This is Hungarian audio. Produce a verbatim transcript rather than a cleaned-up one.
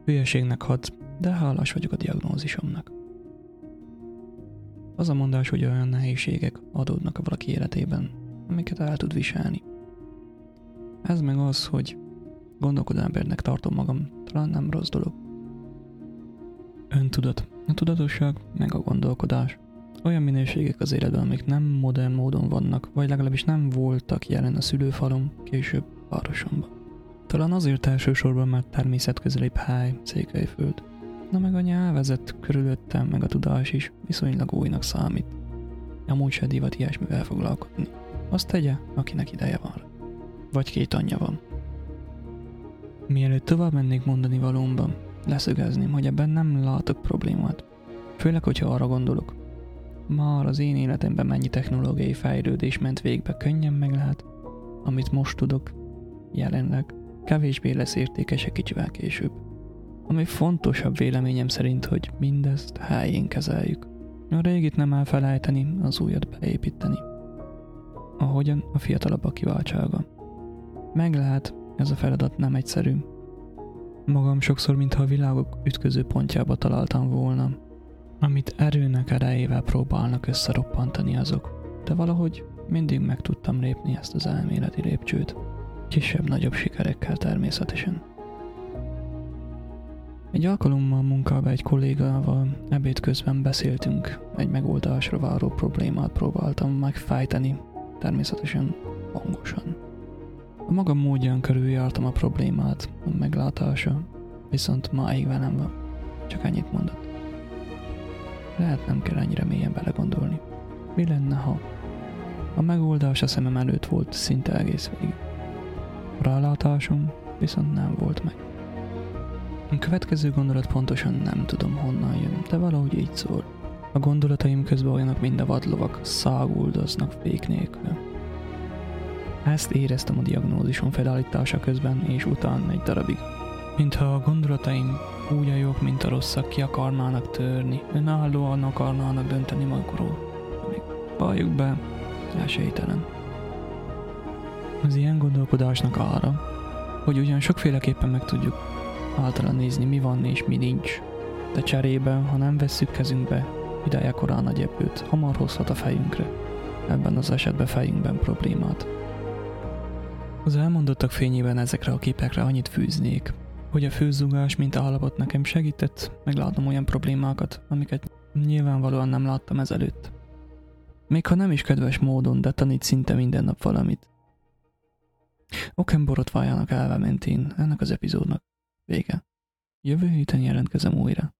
Hülyeségnek hat, de hálás vagyok a diagnózisomnak. Az a mondás, hogy olyan nehézségek adódnak a valaki életében, amiket el tud viselni. Ez meg az, hogy gondolkodó embernek tartom magam, talán nem rossz dolog. Öntudat, a tudatosság, meg a gondolkodás. Olyan minőségek az életben, amik nem modern módon vannak, vagy legalábbis nem voltak jelen a szülőfalom, később városomban. Talán azért elsősorban, mert természetközelibb hely, Székelyföld. Na meg a nyelvezet körülöttem, meg a tudás is viszonylag újnak számít. Amúgy se divat ilyesmivel foglalkozni. Azt tegye, akinek ideje van. Vagy két anyja van. Mielőtt tovább mennék mondani valómban, leszögezném, hogy ebben nem látok problémát. Főleg, hogyha arra gondolok. Már az én életemben mennyi technológiai fejlődés ment végbe, könnyen meg lehet, amit most tudok, jelenleg, kevésbé lesz értékes egy kicsivel később. Ami fontosabb véleményem szerint, hogy mindezt helyén kezeljük. A régit nem elfelejteni, az újat beépíteni. Ahogyan a fiatalabbak kiváltsága. Meg lehet, ez a feladat nem egyszerű. Magam sokszor, mintha a világok ütköző pontjába találtam volna, amit erőnek erejével próbálnak összeroppantani azok, de valahogy mindig meg tudtam lépni ezt az elméleti lépcsőt. Kisebb-nagyobb sikerekkel természetesen. Egy alkalommal munkába egy kollégával ebéd közben beszéltünk, egy megoldásra váró problémát próbáltam megfejteni, természetesen hangosan. A magam módján körüljártam a problémát, a meglátása viszont máig velem van. Csak ennyit mondott. Lehet nem kell ennyire mélyen belegondolni. Mi lenne, ha? A megoldás a szemem előtt volt szinte egész végig. A rálátásom viszont nem volt meg. A következő gondolat pontosan nem tudom honnan jön, de valahogy így szól. A gondolataim közben olyanok, mint a vadlovak, száguldoznak fék nélkül. Ezt éreztem a diagnózisom felállítása közben és után egy darabig. Mintha a gondolataim úgy a jók, mint a rosszak ki akarnának törni, önállóan akarnának dönteni magukról. Amíg valljuk be, esélytelen. Az ilyen gondolkodásnak arra, hogy ugyan sokféleképpen meg tudjuk általán nézni, mi van és mi nincs, de cserébe, ha nem vesszük kezünkbe, ideje korán nagy ebbőt, hamar hozhat a fejünkre, ebben az esetben fejünkben problémát. Az elmondottak fényében ezekre a képekre annyit fűznék, hogy a főzugás mint állapot nekem segített meglátnom olyan problémákat, amiket nyilvánvalóan nem láttam ezelőtt. Még ha nem is kedves módon, de tanít szinte minden nap valamit. Okem borotvájának elve mentén ennek az epizódnak vége. Jövő héten jelentkezem újra.